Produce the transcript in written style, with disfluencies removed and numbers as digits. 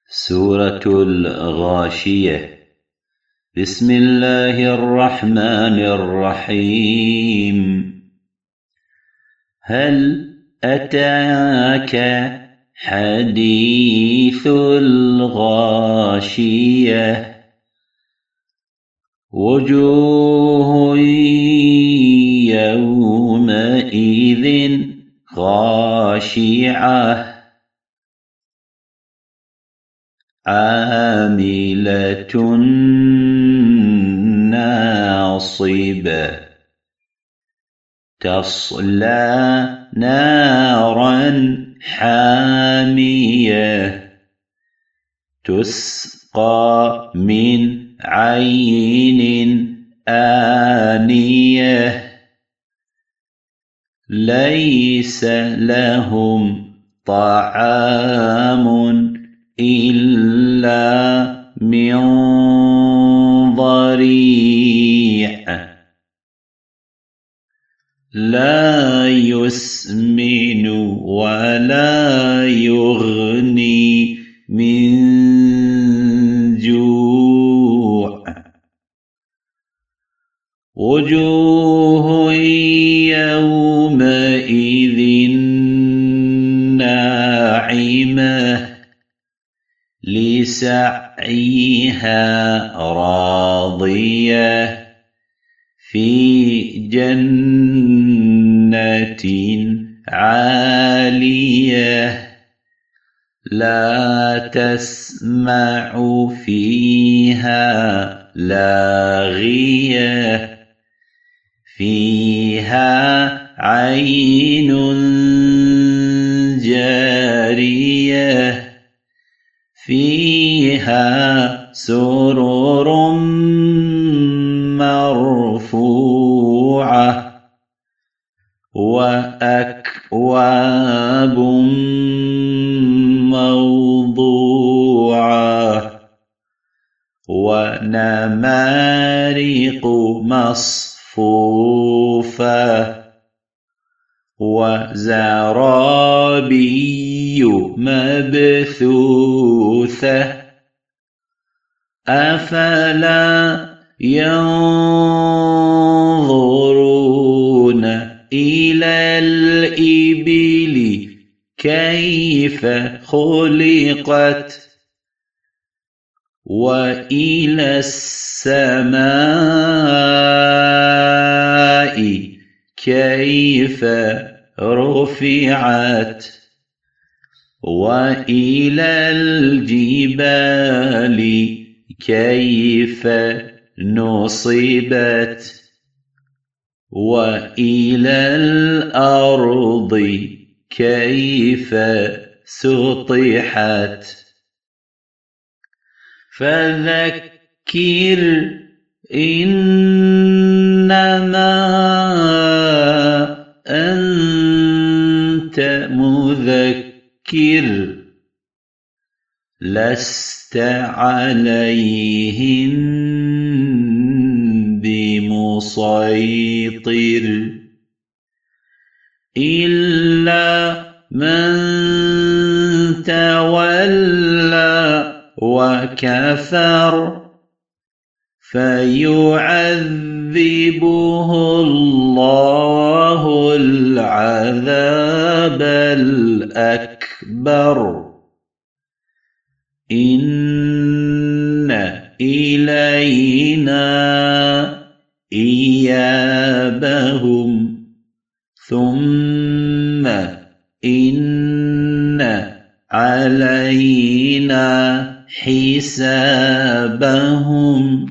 سورة الغاشية. بسم الله الرحمن الرحيم. هل أتاك حديث الغاشية وجوه يومئذ خاشعة عاملة ناصبة تصلى نارا حامية تسقى من عين آنية ليس لهم طعام إلا من ضريع لا يسمن ولا يغني من جوع وجوه يومئذ ناعمة لسعيها راضية في جنة عالية لا تسمع فيها لاغية فيها عين جارية فيها سرر مرفوعة وأكواب موضوعة ونمارق مصفوفة وزرابي مبثوثة أفلا ينظرون إلى الإبل كيف خلقت وإلى السماء كيف رفعت وإلى الجبال كيف نصبت وإلى الأرض كيف سطحت فذكر إنما أنت مذكر لست عليهم بمسيطر إلا من تولى وكفر فيعذبه الله العذاب الأكبر إن إلينا إيابهم ثم إن علينا حسابهم.